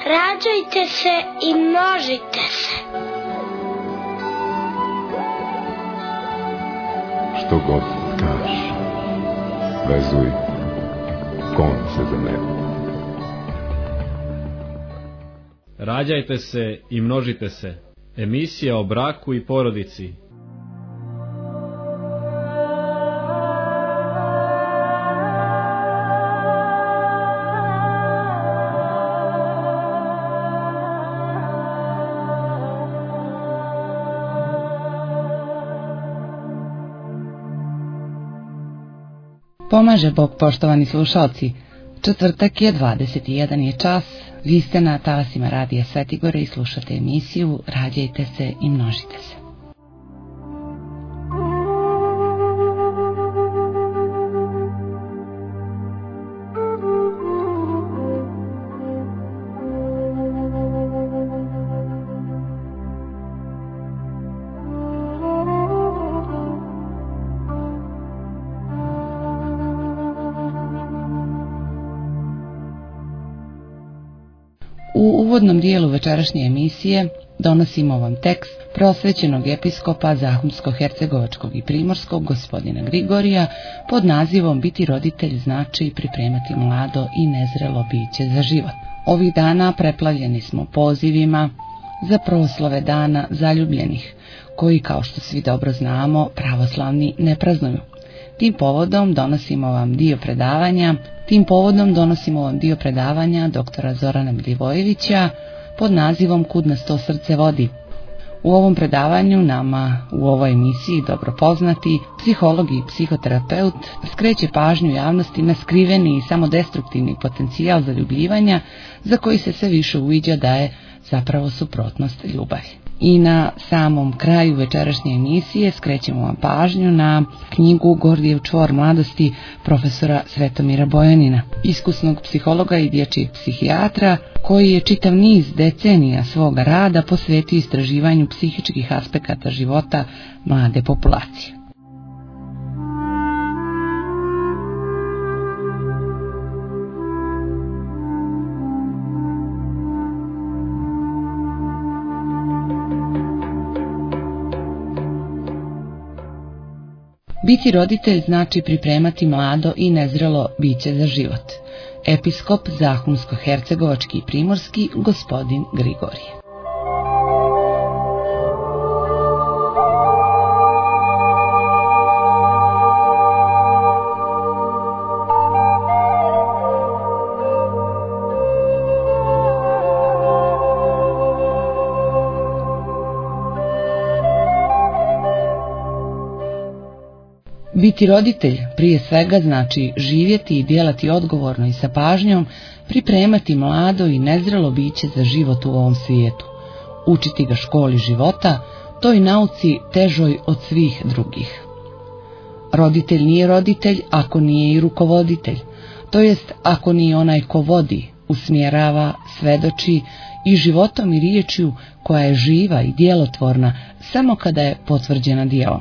Rađajte se i množite se. Što god kažeš, vezuj konce za nebo. Rađajte se i množite se. Emisija o braku i porodici. Pomaže Bog, poštovani slušalci. Četvrtak je, 21 je čas. Vi ste na talasima Radija Svetigore i slušate emisiju Rađajte se i množite se. U uvodnom dijelu večerašnje emisije donosimo vam tekst prosvećenog episkopa Zahumsko-hercegovačkog i primorskog gospodina Grigorija pod nazivom Biti roditelj znači pripremati mlado i nezrelo biće za život. Ovih dana preplavljeni smo pozivima za proslave dana zaljubljenih, koji, kao što svi dobro znamo, pravoslavni ne praznuju. Tim povodom donosimo vam dio predavanja doktora Zorana Milivojevića pod nazivom Kud nas to srce vodi. U ovom predavanju nama u ovoj emisiji dobro poznati psiholog i psihoterapeut skreće pažnju javnosti na skriveni i samodestruktivni potencijal zaljubljivanja za koji se sve više uviđa da je zapravo suprotnost ljubavi. I na samom kraju večerašnje emisije skrećemo vam pažnju na knjigu Gordijev čvor mladosti profesora Svetomira Bojanina, iskusnog psihologa i dječjeg psihijatra, koji je čitav niz decenija svoga rada posvetio istraživanju psihičkih aspekata života mlade populacije. Biti roditelj znači pripremati mlado i nezrelo biće za život. Episkop Zahumsko-hercegovački i primorski gospodin Grigorije. Biti roditelj prije svega znači živjeti i djelati odgovorno i sa pažnjom, pripremati mlado i nezrelo biće za život u ovom svijetu, učiti ga školi života, toj nauci težoj od svih drugih. Roditelj nije roditelj ako nije i rukovoditelj, to jest ako nije onaj ko vodi, usmjerava, svedoči i životom i riječju koja je živa i djelotvorna samo kada je potvrđena djelom.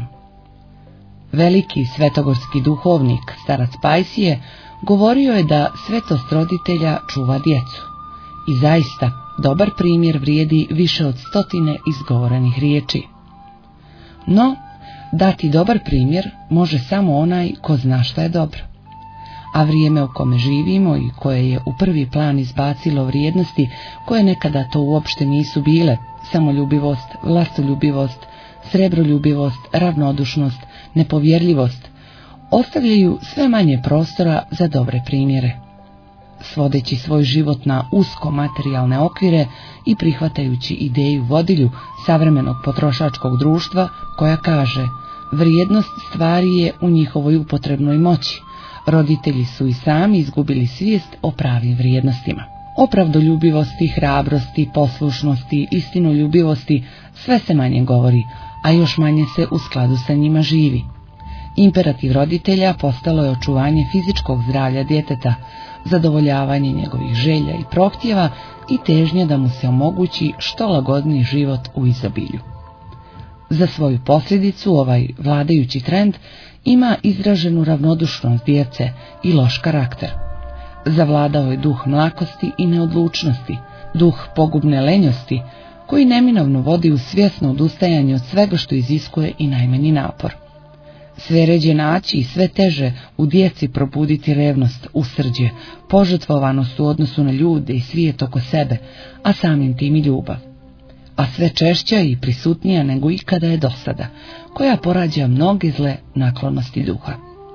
Veliki svetogorski duhovnik, starac Pajsije, govorio je da svetost roditelja čuva djecu. I zaista, dobar primjer vrijedi više od 100 izgovorenih riječi. No, dati dobar primjer može samo onaj ko zna šta je dobro. A vrijeme u kome živimo i koje je u prvi plan izbacilo vrijednosti koje nekada to uopšte nisu bile, samoljubivost, vlastoljubivost, srebroljubivost, ravnodušnost, nepovjerljivost, ostavljaju sve manje prostora za dobre primjere. Svodeći svoj život na usko materijalne okvire i prihvatajući ideju vodilju savremenog potrošačkog društva koja kaže vrijednost stvari je u njihovoj upotrebnoj moći, roditelji su i sami izgubili svijest o pravim vrijednostima. O pravdoljubivosti, hrabrosti, poslušnosti, istinoljubivosti sve se manje govori, a još manje se u skladu sa njima živi. Imperativ roditelja postalo je očuvanje fizičkog zdravlja djeteta, zadovoljavanje njegovih želja i prohtjeva i težnja da mu se omogući što lagodniji život u izobilju. Za svoju posljedicu ovaj vladajući trend ima izraženu ravnodušnost djece i loš karakter. Zavladao je duh mlakosti i neodlučnosti, duh pogubne lenjosti, koji neminovno vodi u svjesno odustajanje od svega što iziskuje i najmanji napor. Sve ređe naći i sve teže u djeci probuditi revnost, usrđe, požrtvovanost u odnosu na ljude i svijet oko sebe, a samim tim i ljubav. A sve češća i prisutnija nego ikada je dosada, koja porađa mnoge zle naklonosti duha.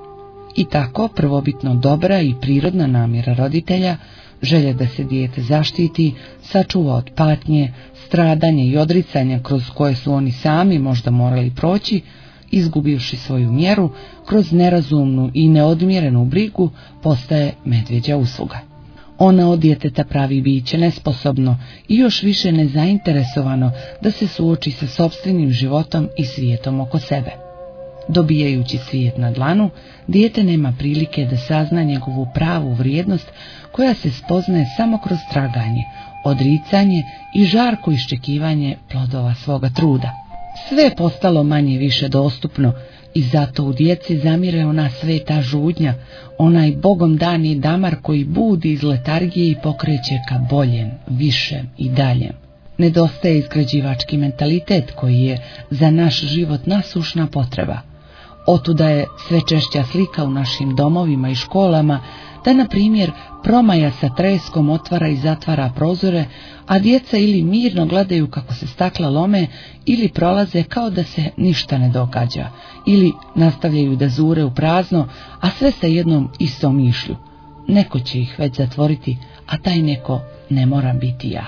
I tako prvobitno dobra i prirodna namjera roditelja, želja da se dijete zaštiti, sačuva od patnje, stradanja i odricanja kroz koje su oni sami možda morali proći, izgubivši svoju mjeru, kroz nerazumnu i neodmjerenu brigu, postaje medvjeđa usluga. Ona od djeteta pravi biće nesposobno i još više nezainteresovano da se suoči sa sopstvenim životom i svijetom oko sebe. Dobijajući svijet na dlanu, dijete nema prilike da sazna njegovu pravu vrijednost koja se spoznaje samo kroz traganje, odricanje i žarko iščekivanje plodova svoga truda. Sve je postalo manje više dostupno i zato u djeci zamire ona sveta žudnja, onaj bogom dani damar koji budi iz letargije i pokreće ka boljem, višem i daljem. Nedostaje izgrađivački mentalitet koji je za naš život nasušna potreba. Otuda je sve češća slika u našim domovima i školama da, na primjer, promaja sa treskom otvara i zatvara prozore, a djeca ili mirno gledaju kako se stakla lome ili prolaze kao da se ništa ne događa, ili nastavljaju da zure u prazno, a sve sa jednom istom mišlju. Neko će ih već zatvoriti, a taj neko ne mora biti ja.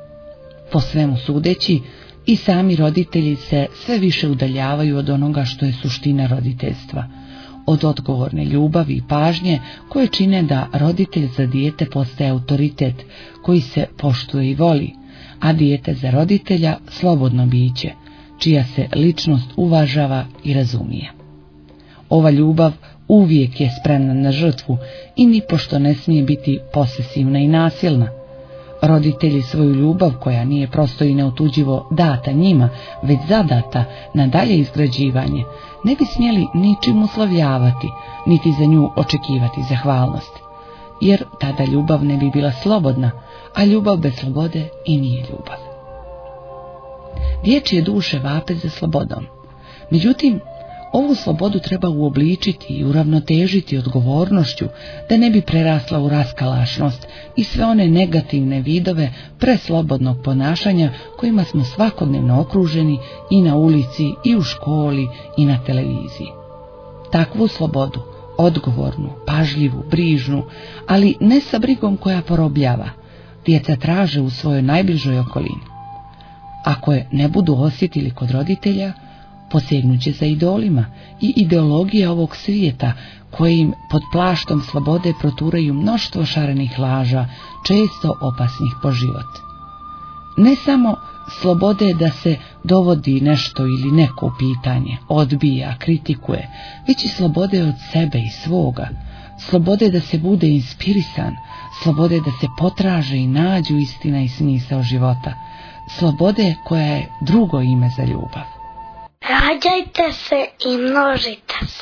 Po svemu sudeći, i sami roditelji se sve više udaljavaju od onoga što je suština roditeljstva, od odgovorne ljubavi i pažnje koje čine da roditelj za dijete postaje autoritet koji se poštuje i voli, a dijete za roditelja slobodno biće, čija se ličnost uvažava i razumije. Ova ljubav uvijek je spremna na žrtvu i nipošto ne smije biti posesivna i nasilna. Roditelji svoju ljubav, koja nije prosto i neotuđivo data njima, već zadata na dalje izgrađivanje, ne bi smjeli ničim uslovljavati, niti za nju očekivati zahvalnost, jer tada ljubav ne bi bila slobodna, a ljubav bez slobode i nije ljubav. Dječje duše vape za slobodom. Međutim, ovu slobodu treba uobličiti i uravnotežiti odgovornošću, da ne bi prerasla u raskalašnost i sve one negativne vidove preslobodnog ponašanja kojima smo svakodnevno okruženi i na ulici, i u školi, i na televiziji. Takvu slobodu, odgovornu, pažljivu, brižnu, ali ne sa brigom koja porobljava, djeca traže u svojoj najbližoj okolini. Ako je ne budu osjetili kod roditelja, posegnuće za idolima i ideologije ovog svijeta koje im pod plaštom slobode proturaju mnoštvo šarenih laža, često opasnih po život. Ne samo slobode da se dovodi nešto ili neko u pitanje, odbija, kritikuje, već i slobode od sebe i svoga, slobode da se bude inspirisan, slobode da se potraže i nađu istina i smisao života, slobode koja je drugo ime za ljubav. Rađajte se i množite se.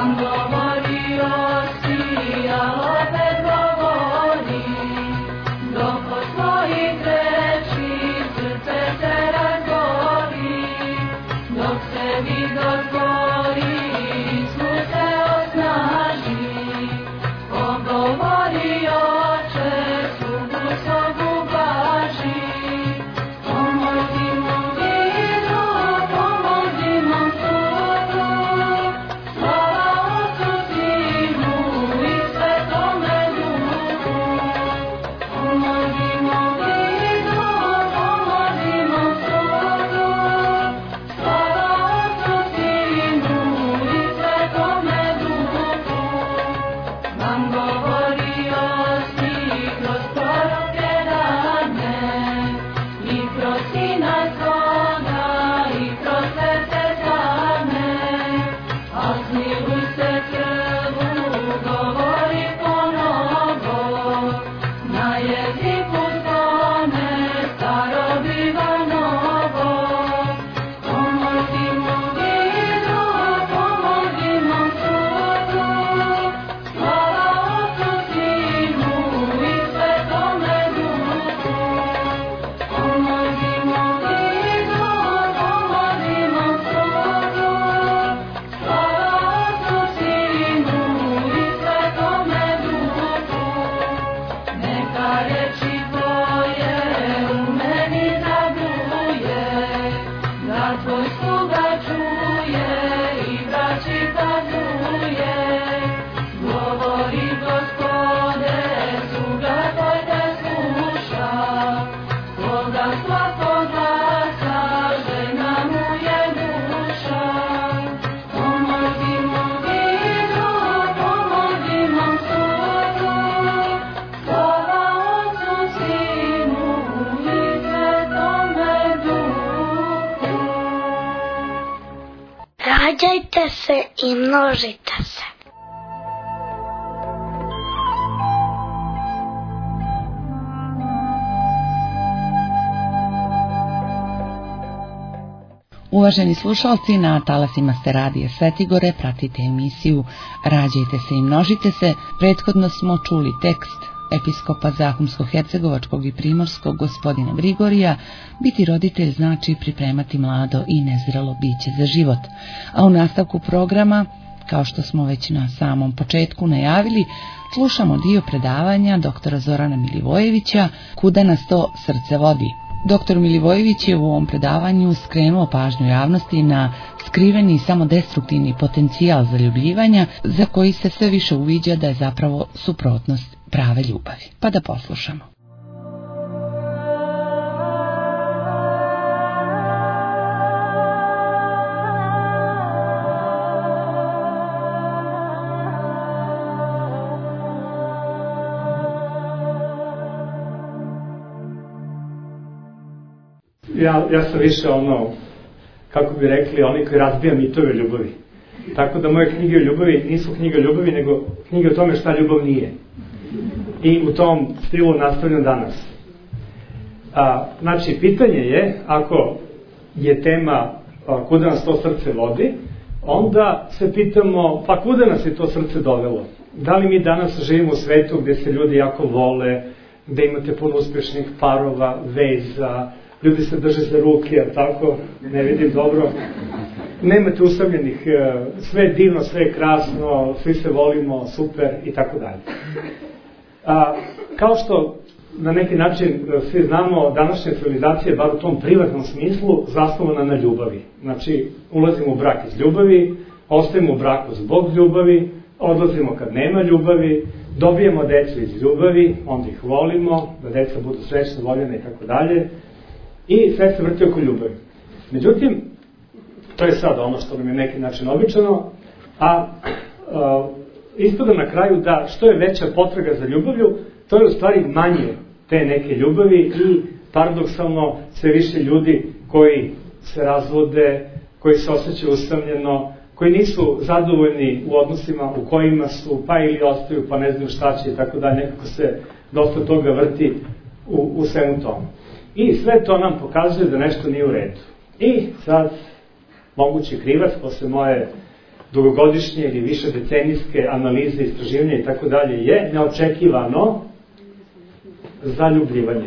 Rađajte se i množite se. Uvaženi slušalci, na talasima ste radija Svetigore, pratite emisiju Rađajte se i množite se. Prethodno smo čuli tekst episkopa Zahumsko-hercegovačkog i primorskog gospodina Grigorija: biti roditelj znači pripremati mlado i nezrelo biće za život. A u nastavku programa, kao što smo već na samom početku najavili, slušamo dio predavanja doktora Zorana Milivojevića Kuda nas to srce vodi. Doktor Milivojević je u ovom predavanju skrenuo pažnju javnosti na skriveni samodestruktivni potencijal zaljubljivanja, za koji se sve više uviđa da je zapravo suprotnost prave ljubavi. Pa da poslušamo. Ja sam više kako bi rekli, oni koji razbija mitove ljubavi. Tako da moje knjige o ljubavi nisu knjige o ljubavi, nego knjige o tome šta ljubav nije. I u tom stilu nastavljam danas. Znači, pitanje je, ako je tema kuda nas to srce vodi, onda se pitamo, pa kuda nas je to srce dovelo? Da li mi danas živimo u svetu gde se ljudi jako vole, gde imate puno uspešnih parova, veza, ljudi se drže za ruke, ali tako, ne vidim dobro. Nemate usamljenih, sve je divno, sve je krasno, svi se volimo, super i tako dalje. Kao što na neki način svi znamo, današnja civilizacija je, bar u tom privatnom smislu, zasnovana na ljubavi. Znači, ulazimo u brak iz ljubavi, ostajemo u braku zbog ljubavi, odlazimo kad nema ljubavi, dobijemo decu iz ljubavi, onda ih volimo, da deca budu srećna, voljena i tako dalje. I sve se vrti oko ljubavi. Međutim, to je sad ono što nam je neki način običano, a ispada na kraju da što je veća potraga za ljubavlju, to je u stvari manje te neke ljubavi i paradoksalno sve više ljudi koji se razvode, koji se osjećaju usamljeno, koji nisu zadovoljni u odnosima u kojima su, pa ili ostaju, pa ne znaju šta će i tako dalje, nekako se dosta toga vrti u svemu tomu. I sve to nam pokazuje da nešto nije u redu. I sad, mogući krivac, posle moje dugogodišnje ili više decenijske analize, istraživanja i tako dalje je neočekivano zaljubljivanje.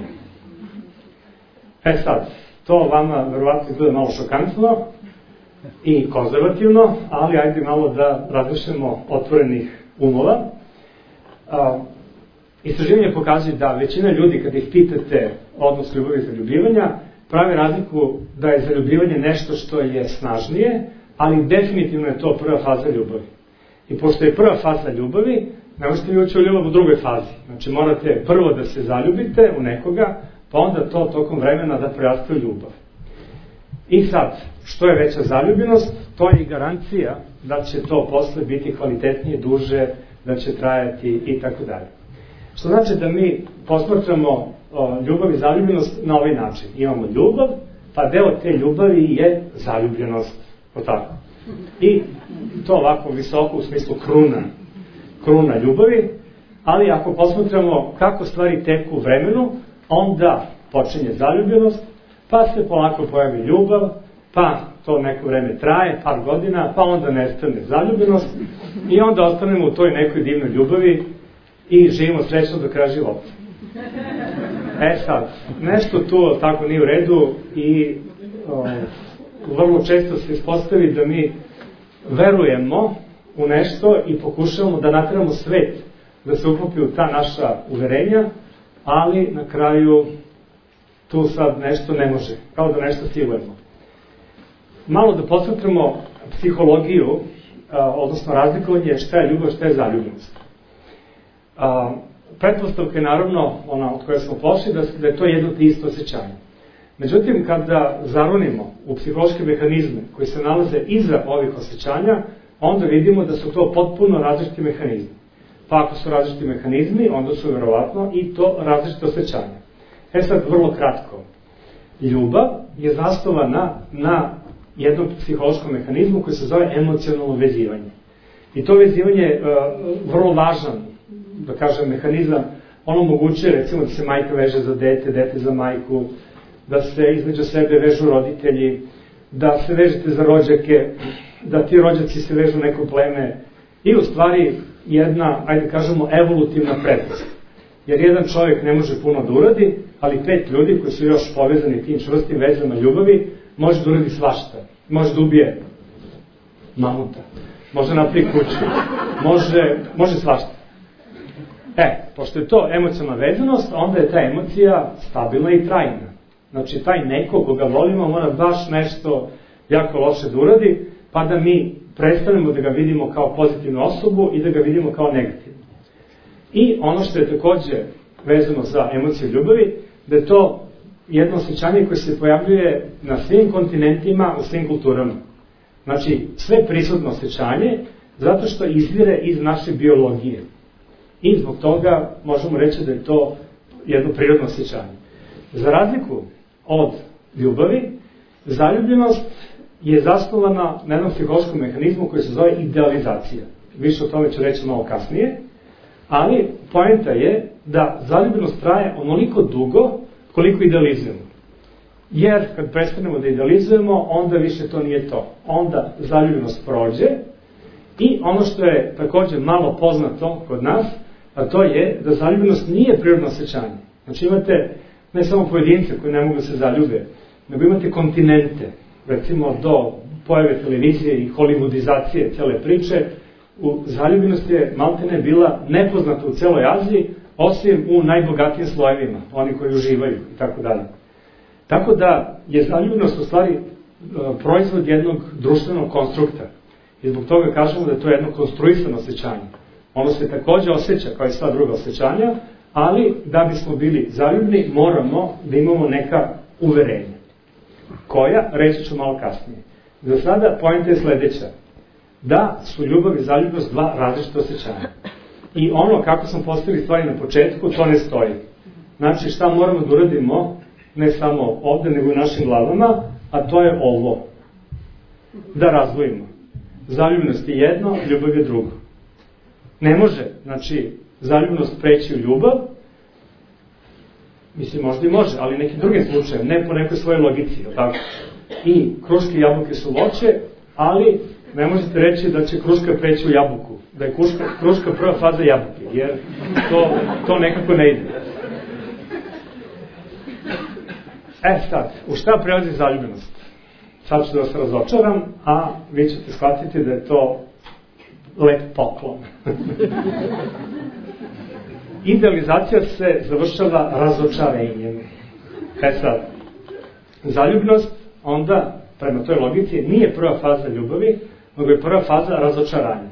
Sad, to vama verovatno izgleda malo šokantno i konzervativno, ali ajde malo da razmišljamo otvorenih umova. Istraživanje pokazuje da većina ljudi, kada ih pitate odnos ljubavi i zaljubljivanja, pravi razliku da je zaljubljivanje nešto što je snažnije, ali definitivno je to prva faza ljubavi. I pošto je prva faza ljubavi, ne možete vi ući u ljubav u drugoj fazi. Znači morate prvo da se zaljubite u nekoga, pa onda to tokom vremena da preraste u ljubav. I sad, što je veća zaljubljenost, to je i garancija da će to posle biti kvalitetnije, duže, da će trajati i tako dalje. Što znači da mi posmatramo ljubav i zaljubljenost na ovaj način. Imamo ljubav, pa deo te ljubavi je zaljubljenost. Tako. I to ovako visoko u smislu kruna ljubavi, ali ako posmatramo kako stvari teku u vremenu, onda počinje zaljubljenost, pa se polako pojavi ljubav, pa to neko vreme traje, par godina, pa onda nestane zaljubljenost i onda ostanemo u toj nekoj divnoj ljubavi i živimo srećno do kraja života. Sad, nešto tu tako nije u redu i vrlo često se ispostavi da mi verujemo u nešto i pokušavamo da nateramo svet da se uklopi u ta naša uverenja, ali na kraju tu sad nešto ne može, kao da nešto silujemo. Malo da posmatramo psihologiju, odnosno razlikovanje šta je ljubav, šta je zaljubljenost. Pretpostavka je naravno, ona od koje smo pošli, da je to jedno te isto osjećanje. Međutim, kada zaronimo u psihološke mehanizme koji se nalaze iza ovih osjećanja, onda vidimo da su to potpuno različiti mehanizmi. Pa ako su različiti mehanizmi, onda su verovatno i to različite osjećanja. Sad, vrlo kratko. Ljubav je zasnovana na jednom psihološkom mehanizmu koji se zove emocionalno vezivanje. I to vezivanje je vrlo važan, da kažem, mehanizam. Ono omogućuje, recimo, da se majka veže za dete, dete za majku, da se između sebe vežu roditelji, da se vežete za rođake, da ti rođaci se vežu neko pleme i u stvari jedna, ajde kažemo, evolutivna prednost. Jer jedan čovjek ne može puno da uradi, ali 5 ljudi koji su još povezani tim čvrstim vezama ljubavi, može da uradi svašta. Može da ubije mamuta, može napravi kuću, može svašta. Pošto je to emocionalna vezanost, onda je ta emocija stabilna i trajna. Znači, taj neko koga volimo mora baš nešto jako loše da uradi, pa da mi prestanemo da ga vidimo kao pozitivnu osobu i da ga vidimo kao negativnu. I ono što je takođe vezano za emociju ljubavi, da je to jedno osjećanje koje se pojavljuje na svim kontinentima, u svim kulturama. Znači, sve prisutno osjećanje, zato što izvire iz naše biologije. I zbog toga možemo reći da je to jedno prirodno osjećanje. Za razliku od ljubavi, zaljubljenost je zasnovana na jednom psihološkom mehanizmu koji se zove idealizacija. Više o tome ću reći malo kasnije, ali poenta je da zaljubljenost traje onoliko dugo koliko idealizujemo. Jer kad prestanemo da idealizujemo, onda više to nije to. Onda zaljubljenost prođe i ono što je takođe malo poznato kod nas, a to je da zaljubljenost nije prirodno osjećanje. Znači imate ne samo pojedince koji ne mogu se zaljube, nego imate kontinente, recimo do pojave televizije i hollywoodizacije cele priče, zaljubljenost je maltene bila nepoznata u celoj Aziji, osim u najbogatijim slojevima, oni koji uživaju i tako dalje. Tako da je zaljubljenost u stvari proizvod jednog društvenog konstrukta. I zbog toga kažemo da je to jedno konstruisano osjećanje. Ono se takođe osjeća kao i sva druga osjećanja, ali da bismo bili zaljubljeni moramo da imamo neka uverenja. Koja, reći ću malo kasnije. Za sada poenta je sledeća. Da su ljubav i zaljubljenost dva različita osjećanja. I ono kako smo postavili stvari na početku, to ne stoji. Znači šta moramo da uradimo, ne samo ovde, nego i našim glavama, a to je ovo. Da razdvojimo. Zaljubljenost je jedno, ljubav je drugo. Ne može, znači, zaljubljenost preći u ljubav, mislim, možda i može, ali nekim drugim slučajem, ne po nekoj svojoj logici, tako? I kruške i jabuke su voće, ali ne možete reći da će kruška preći u jabuku, da je kruška prva faza jabuke, jer to nekako ne ide. Sad, u šta prelazi zaljubljenost? Sad ću da vas razočaram, a vi ćete shvatiti da je to lep poklon. Idealizacija se završava razočarenjem. Sad, zaljubljenost onda, prema toj logici, nije prva faza ljubavi, nego je prva faza razočaranja.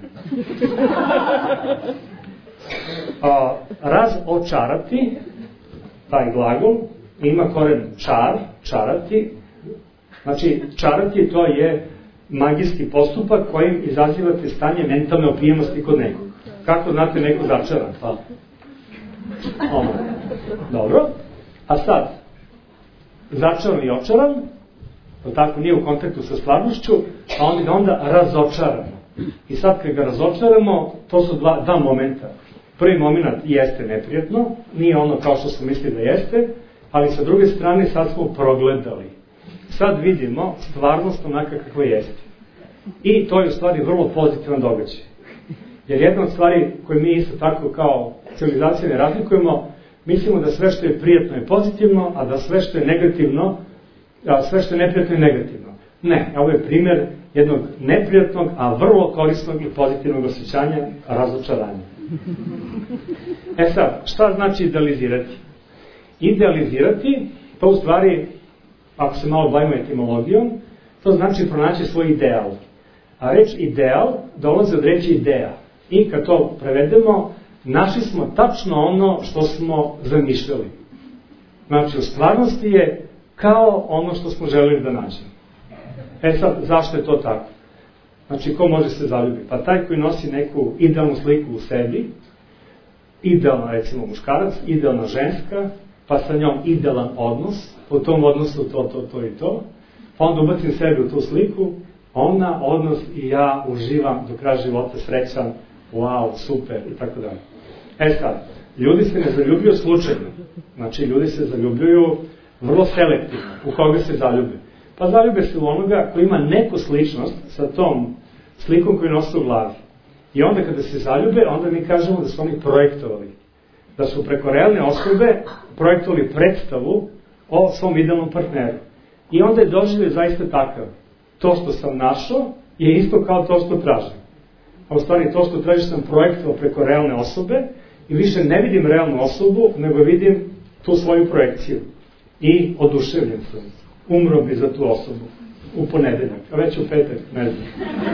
Razočarati, taj glagol, ima koren čar, čarati. Znači, čarati to je magijski postupak kojim izazivate stanje mentalne opijenosti kod nekog. Kako znate neko začaran? Pa. Dobro. A sad, začaran i očaran, to tako nije u kontaktu sa stvarnošću, a onda razočaramo. I sad kad ga razočaramo, to su dva momenta. Prvi moment jeste neprijatno, nije ono kao što smo mislili da jeste, ali sa druge strane sad smo progledali. Sad vidimo stvarnost onaka kakva jeste. I to je u stvari vrlo pozitivan događaj. Jer jedna od stvari koje mi isto tako kao civilizacija ne razlikujemo, mislimo da sve što je prijatno je pozitivno, a da sve što je negativno, sve što je neprijatno je negativno. Ne, ovo je primjer jednog neprijatnog, a vrlo korisnog i pozitivnog osjećanja, razočaranja. Sad, šta znači idealizirati? Idealizirati, to u stvari, ako se malo bavimo etimologijom, to znači pronaći svoj ideal. A reč ideal dolazi od reči ideja. I kad to prevedemo, našli smo tačno ono što smo zamišljali. Znači, u stvarnosti je kao ono što smo želeli da nađemo. Sad, zašto je to tako? Znači, ko može se zaljubiti? Pa taj koji nosi neku idealnu sliku u sebi, idealna, recimo, muškarac, idealna ženska, pa sa njom idealan odnos, u tom odnosu to i to, pa onda ubacim sebi u tu sliku, ona, odnos i ja uživam do kraja života, srećan, wow, super, i tako dalje. Sad, ljudi se ne zaljubljuju slučajno. Znači, ljudi se zaljubljuju vrlo selektivno. U koga se zaljube? Pa zaljube se u onoga koji ima neku sličnost sa tom slikom koju nose u glavi. I onda kada se zaljube, onda mi kažemo da su oni projektovali. Da su preko realne osobe projektovali predstavu o svom idealnom partneru. I onda je doživljaj zaista takav. To što sam našao je isto kao to što tražim. A u stvari to što tražim sam projektovao preko realne osobe i više ne vidim realnu osobu, nego vidim tu svoju projekciju. I oduševljen sam. Umro bi za tu osobu. U ponedeljak, a već u petak, ne znam.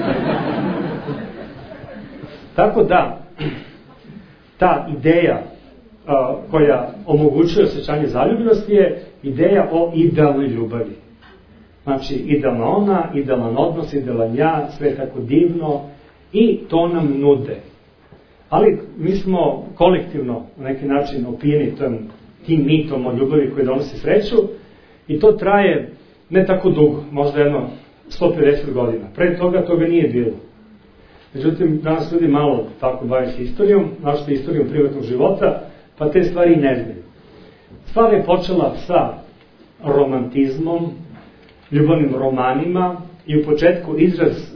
Tako da, ta ideja koja omogućuje osjećanje zaljubljenosti je ideja o idealnoj ljubavi. Znači, idealna ona, idealan odnos, idealan ja, sve tako divno i to nam nude. Ali mi smo kolektivno na neki način opijeni tim mitom o ljubavi koji donosi sreću i to traje ne tako dugo, možda jedno 150 godina. Pre toga nije bilo. Međutim, danas ljudi malo tako bave se istorijom, našto istorijom privatnog života, pa te stvari ne znaju. Stvar je počela sa romantizmom, ljubavnim romanima i u početku izraz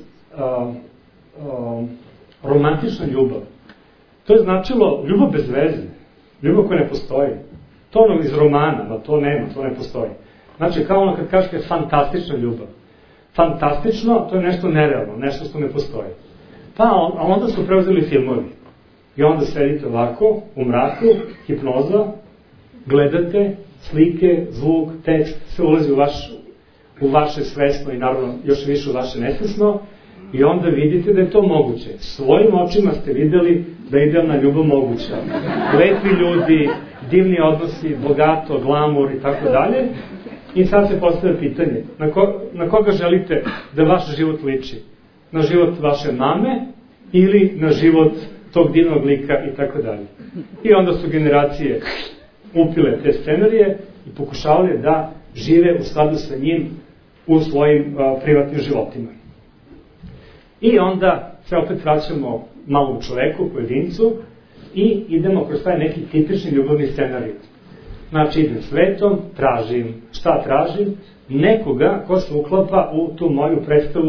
romantična ljubav. To je značilo ljubav bez veze, ljubav koja ne postoji. To ono iz romana, da to nema, to ne postoji. Znači, kao ono kad kažete fantastična ljubav. Fantastično, to je nešto nerealno, nešto što ne postoji. Pa onda su preuzeli filmovi. I onda sedite ovako, u mraku, hipnoza, gledate, slike, zvuk, tekst, sve ulazi u vaše svesno i naravno još više u vaše nesvesno i onda vidite da je to moguće. Svojim očima ste videli da je idealna ljubav moguća. Lepi ljudi, divni odnosi, bogato, glamur i tako dalje. I sad se postavlja pitanje, na koga želite da vaš život liči? Na život vaše mame ili na život tog divnog lika i tako dalje. I onda su generacije upile te scenarije i pokušavali da žive u skladu sa njim u svojim privatnim životima. I onda se opet vraćamo malom čoveku, pojedincu i idemo kroz taj neki tipični ljubavni scenarij. Znači idem svetom, tražim, šta tražim? Nekoga ko se uklapa u tu moju predstavu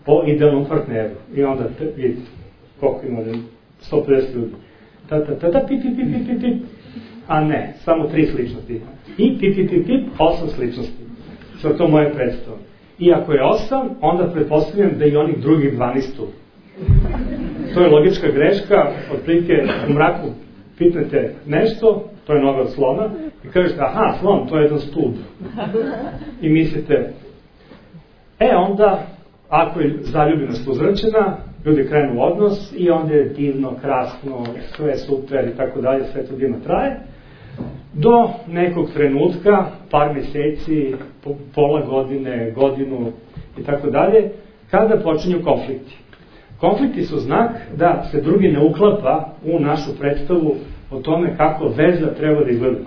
o idealnom partneru. I onda vidite, koliko ima, 150 ljudi. Pip, pip, pip, pip, pip. A ne, samo 3 sličnosti. I pip, pip, pip, pip, 8 sličnosti. Sve to moje predstavo. I ako je 8, onda pretpostavljam da i onih drugih 12 tu. To je logička greška, otprilike u mraku pitnete nešto, to je noga od slona, i kažete, aha, slon, to je jedan stub. I mislite, onda, ako je zaljubljenost uzračena, ljudi krenu u odnos i onda je divno, krasno, sve super i tako dalje, sve to divno traje, do nekog trenutka, par meseci, pola godine, godinu i tako dalje, kada počinju konflikti. Konflikti su znak da se drugi ne uklapa u našu predstavu o tome kako veza treba da izgleda.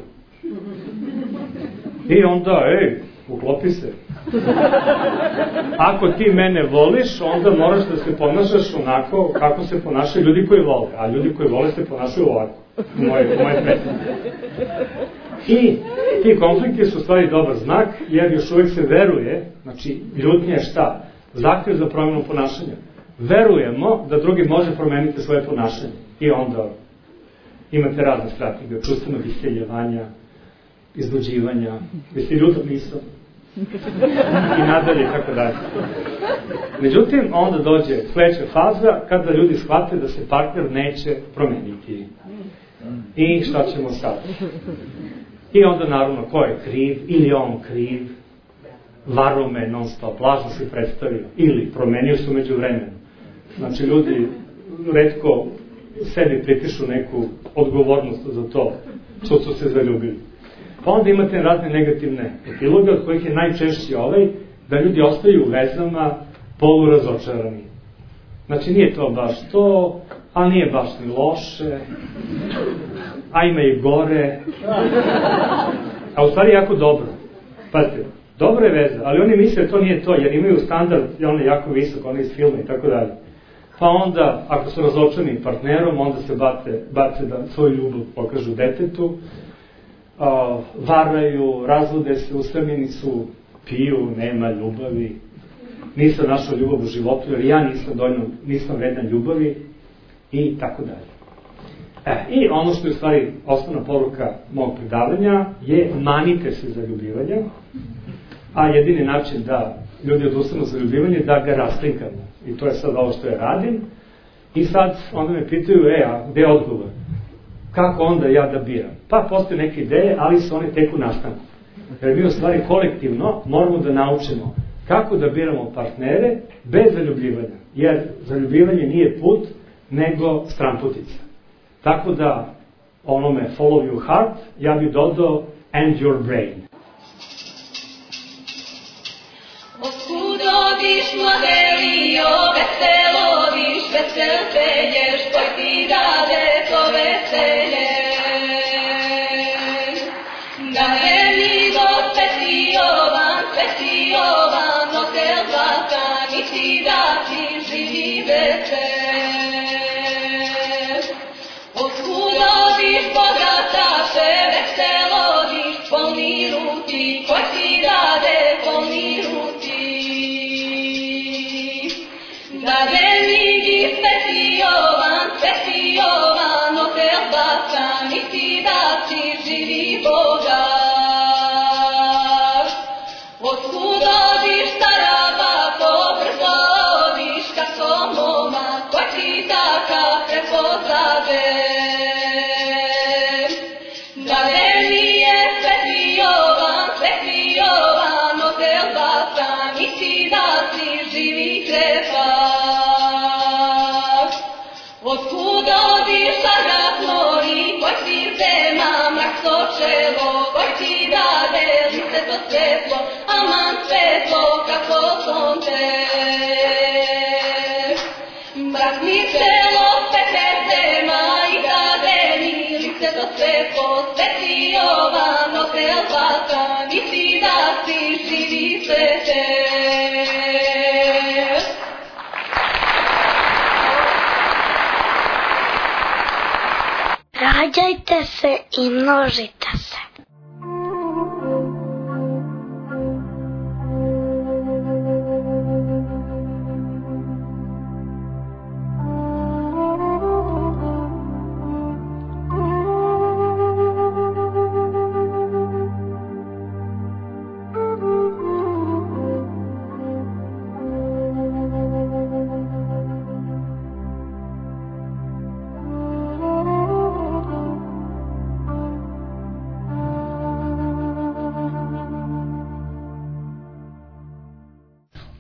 I onda, uklopi se. Ako ti mene voliš, onda moraš da se ponašaš onako kako se ponašaju ljudi koji vole. A ljudi koji vole se ponašaju ovako. U moje predstavu. I ti konflikti su u stvari dobar znak, jer još uvijek se veruje, znači ljutnja je šta? Zahtev za promjenu ponašanja. Verujemo da drugi može promeniti svoje ponašanje. I onda imate razne strategije, čustvenog iseljevanja, izluđivanja, jesi ljuta nisam, i nadalje, tako dalje. Međutim, onda dođe sledeća faza kada ljudi shvate da se partner neće promeniti. I šta ćemo sad? I onda naravno ko je kriv, ili on kriv, varao me non stop, lažno se predstavio, ili promenio se umeđu vremenu. Znači ljudi retko sebi pripišu neku odgovornost za to što su se zaljubili. Pa onda imate razne negativne epiloge, od kojih je najčešći da ljudi ostaju u vezama polurazočarani. Znači nije to baš to, a nije baš ni loše, a ima i gore, a u stvari jako dobro. Pazite, dobra je veza, ali oni misle da to nije to, jer imaju standard, on je jako visok, on je iz filma i tako dalje. Pa onda, ako su razočarani partnerom, onda se bace da svoju ljubav pokažu detetu, varaju, razvode se, usamljeni su, piju, nema ljubavi, nisam našao ljubav u životu, jer ja nisam vredan ljubavi, i tako dalje. I ono što je u stvari osnovna poruka mog predavanja je manite se za ljubivanje, a jedini način da ljudi odustanu za ljubivanje da ga rasklinkamo. I to je sad ovo što ja radim. I sad onda me pitaju, a gde je odgovor? Kako onda ja da biram? Pa postoje neke ideje, ali su one tek u nastanku. Jer mi u stvari kolektivno moramo da naučimo kako da biramo partnere bez zaljubljivanja. Jer zaljubljivanje nije put, nego stranputica. Tako da onome follow your heart, ja bih dodao and your brain. Odkudoviš mladelio, veselo viš, vesel pelješ, koji ti dade to veselje. Da je mi do Sveti Jovan, hotel Zlatan, i ti da ti živi večer. Odkudoviš bogataše, veselo viš, polni ruti, koji ti dade polni ruti. Da veliki Sveti Jovan, hotel Zlatan, i ti da ti živi bogaš. Otkuda odiš stara babo, brzo odiš kad som momak, koji ti takav prepozade. Da veliki Sveti Jovan, hotel Zlatan, i ti da ti živi krepaš. Otkuda odiš sargat mori, koji ti zema mrak sočevo, koji ti dade lice to svetlo, aman svetlo kako sonce. Mrak mi čelo pete zema i dade mi lice to svetlo, Sveti Jovan, hotel Zlatan, i ti da ti živi svete. Rađajte se i množite se.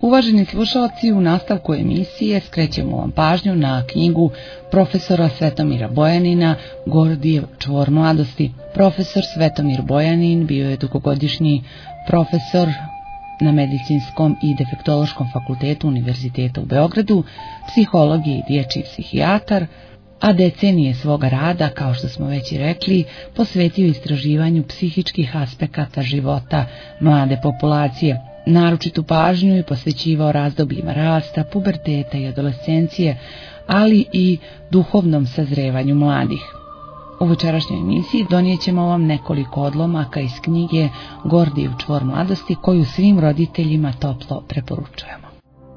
Uvaženi slušalci, u nastavku emisije skrećemo vam pažnju na knjigu profesora Svetomira Bojanina Gordijev čvor mladosti. Profesor Svetomir Bojanin bio je dugogodišnji profesor na Medicinskom i Defektološkom fakultetu Univerziteta u Beogradu, psiholog i dječji psihijatar, a decenije svoga rada, kao što smo već i rekli, posvetio istraživanju psihičkih aspekata života mlade populacije. Naročitu pažnju je posvećivao razdobljima rasta, puberteta i adolescencije, ali i duhovnom sazrevanju mladih. U večerašnjoj emisiji donijet ćemo vam nekoliko odlomaka iz knjige Gordijev čvor mladosti, koju svim roditeljima toplo preporučujemo.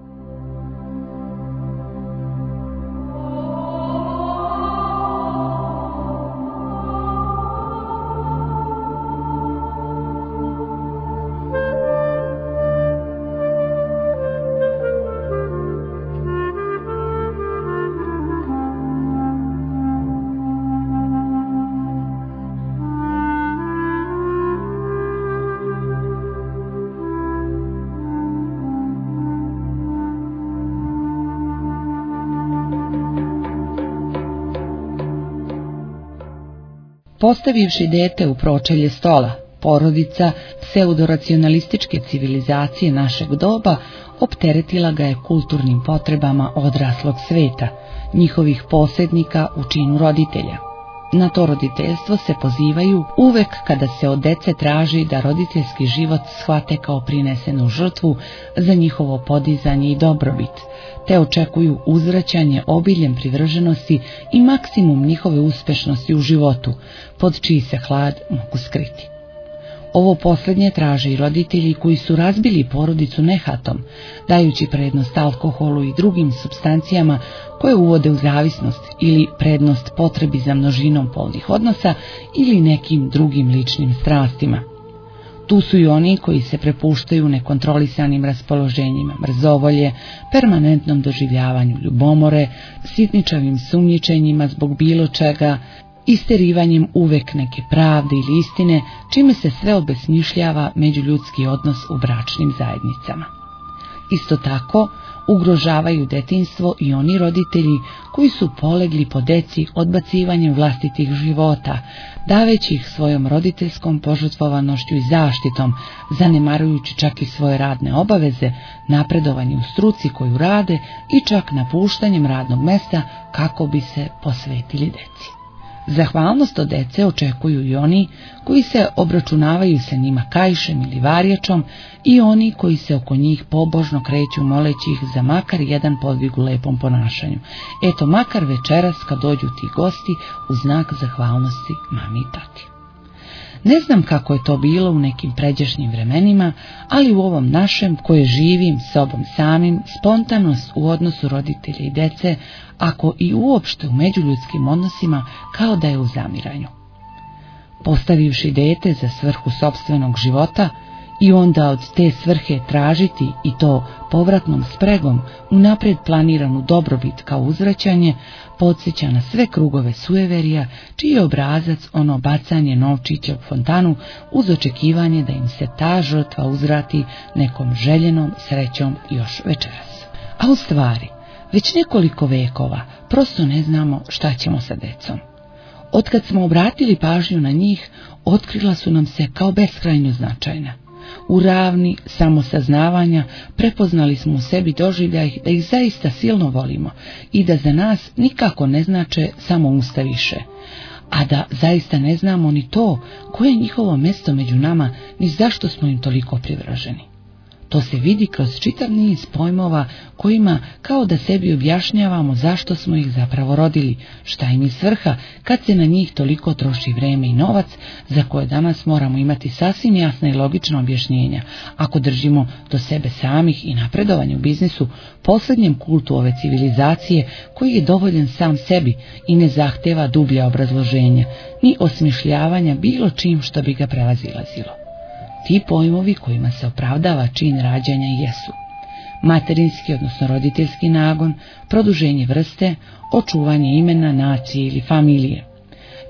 Postavivši dete u pročelje stola, porodica pseudoracionalističke civilizacije našeg doba opteretila ga je kulturnim potrebama odraslog sveta, njihovih posrednika u činu roditelja. Na to roditeljstvo se pozivaju uvek kada se od dece traži da roditeljski život shvate kao prinesenu žrtvu za njihovo podizanje i dobrobit, te očekuju uzvraćanje obiljem privrženosti i maksimum njihove uspešnosti u životu, pod čiji se hlad mogu skriti. Ovo posljednje traže i roditelji koji su razbili porodicu nehatom, dajući prednost alkoholu i drugim supstancijama koje uvode u zavisnost ili prednost potrebi za množinom polnih odnosa ili nekim drugim ličnim strastima. Tu su i oni koji se prepuštaju nekontrolisanim raspoloženjima mrzovolje, permanentnom doživljavanju ljubomore, sitničavim sumnjičenjima zbog bilo čega, isterivanjem uvek neke pravde ili istine, čime se sve obesmišljava međuljudski odnos u bračnim zajednicama. Isto tako, ugrožavaju detinjstvo i oni roditelji koji su polegli po deci odbacivanjem vlastitih života, daveći ih svojom roditeljskom požrtvovanošću i zaštitom, zanemarujući čak i svoje radne obaveze, napredovanje u struci koju rade i čak napuštanjem radnog mesta kako bi se posvetili deci. Zahvalnost od dece očekuju i oni koji se obračunavaju sa njima kaišem ili varjačom i oni koji se oko njih pobožno kreću moleći ih za makar jedan podvig u lepom ponašanju. Eto, makar večeras kad dođu ti gosti u znak zahvalnosti mami i tati. Ne znam kako je to bilo u nekim pređašnjim vremenima, ali u ovom našem, koje živim sobom samim, spontanost u odnosu roditelja i dece, ako i uopšte u međuljudskim odnosima, kao da je u zamiranju. Postavivši dete za svrhu sopstvenog života i onda od te svrhe tražiti i to povratnom spregom unaprijed planiranu dobrobit kao uzvraćanje, podsjeća na sve krugove sujeverija, čiji je obrazac ono bacanje novčića u fontanu uz očekivanje da im se ta žrtva uzvrati nekom željenom srećom još večeras. A u stvari, već nekoliko vekova prosto ne znamo šta ćemo sa decom. Otkad smo obratili pažnju na njih, otkrila su nam se kao beskrajno značajna. U ravni samosaznavanja prepoznali smo u sebi doživljaj da ih zaista silno volimo i da za nas nikako ne znače samo usta više, a da zaista ne znamo ni to koje je njihovo mjesto među nama, ni zašto smo im toliko privrženi. To se vidi kroz čitav niz pojmova kojima kao da sebi objašnjavamo zašto smo ih zapravo rodili, šta im je svrha kad se na njih toliko troši vreme i novac za koje danas moramo imati sasvim jasna i logična objašnjenja ako držimo do sebe samih i napredovanje u biznisu, posljednjem kultu ove civilizacije koji je dovoljan sam sebi i ne zahteva dublja obrazloženja, ni osmišljavanja bilo čim što bi ga prevazilazilo. Ti pojmovi kojima se opravdava čin rađanja jesu materinski, odnosno roditeljski nagon, produženje vrste, očuvanje imena, nacije ili familije.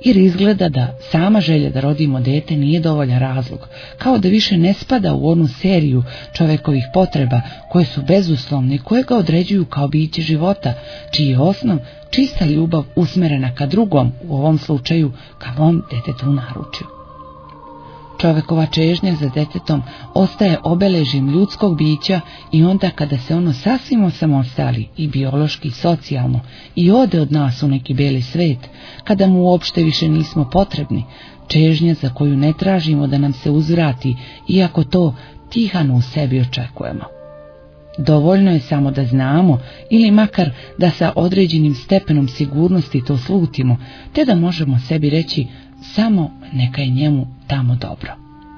jer izgleda da sama želja da rodimo dete nije dovoljan razlog, kao da više ne spada u onu seriju čovekovih potreba koje su bezuslovne i koje ga određuju kao biće života, čiji je osnov čista ljubav usmerena ka drugom, u ovom slučaju ka mom detetu u naručju. Čovekova čežnja za detetom ostaje obeležjem ljudskog bića i onda kada se ono sasvim osamostali i biološki i socijalno i ode od nas u neki beli svet, kada mu uopšte više nismo potrebni, čežnja za koju ne tražimo da nam se uzvrati, iako to tihano u sebi očekujemo. Dovoljno je samo da znamo ili makar da sa određenim stepenom sigurnosti to slutimo, te da možemo sebi reći samo neka je njemu tamo dobro.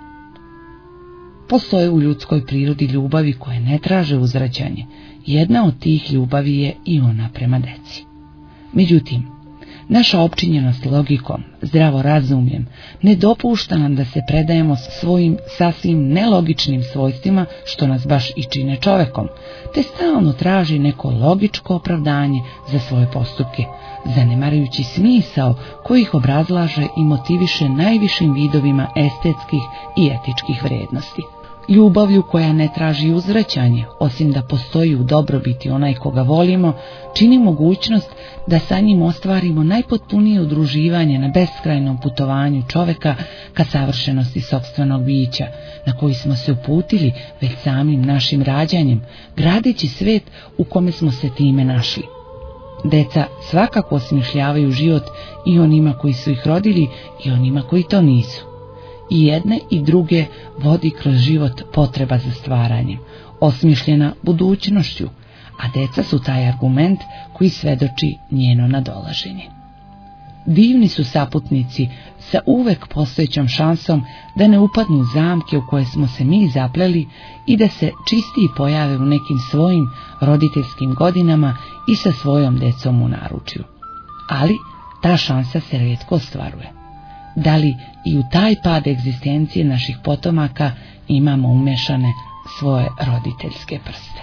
Postoje u ljudskoj prirodi ljubavi koje ne traže uzvraćanje. Jedna od tih ljubavi je i ona prema deci. Međutim, naša opčinjenost logikom, zdravorazumjem, ne dopušta nam da se predajemo svojim sasvim nelogičnim svojstvima, što nas baš i čine čovekom, te stalno traži neko logičko opravdanje za svoje postupke, zanemarujući smisao koji ih obrazlaže i motiviše najvišim vidovima estetskih i etičkih vrednosti. Ljubavlju koja ne traži uzvraćanje, osim da postoji u dobrobiti onaj koga volimo, čini mogućnost da sa njim ostvarimo najpotpunije udruživanje na beskrajnom putovanju čoveka ka savršenosti sopstvenog bića, na koji smo se uputili već samim našim rađanjem, gradeći svet u kome smo se time našli. Deca svakako osmišljavaju život i onima koji su ih rodili i onima koji to nisu. I jedne i druge vodi kroz život potreba za stvaranjem, osmišljena budućnošću, a deca su taj argument koji svedoči njeno nadolaženje. Divni su saputnici sa uvek postojećom šansom da ne upadnu u zamke u koje smo se mi zapleli i da se čistiji pojave u nekim svojim roditeljskim godinama i sa svojom decom u naručju. Ali ta šansa se rijetko ostvaruje. Da li i u taj pad egzistencije naših potomaka imamo umešane svoje roditeljske prste?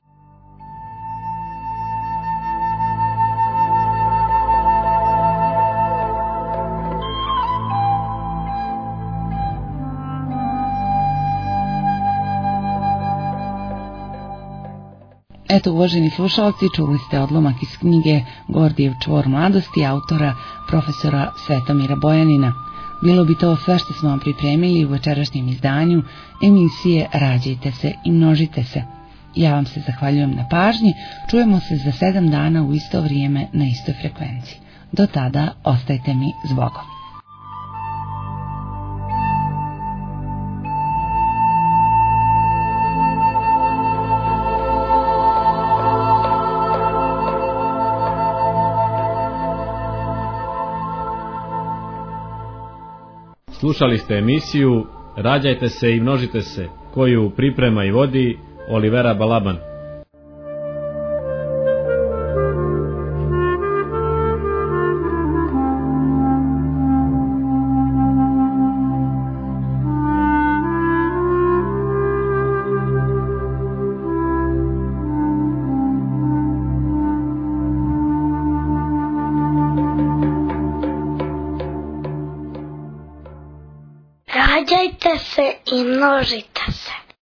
Eto, uvaženi slušalci, čuli ste odlomak iz knjige Gordijev čvor mladosti autora profesora Svetomira Bojanina. Bilo bi to sve što smo vam pripremili u večerašnjem izdanju emisije Rađajte se i množite se. Ja vam se zahvaljujem na pažnji, čujemo se za 7 dana u isto vrijeme na istoj frekvenciji. Do tada ostajte mi s Bogom. Slušali ste emisiju Rađajte se i množite se, koju priprema i vodi Olivera Balaban. Rađajte se i množite.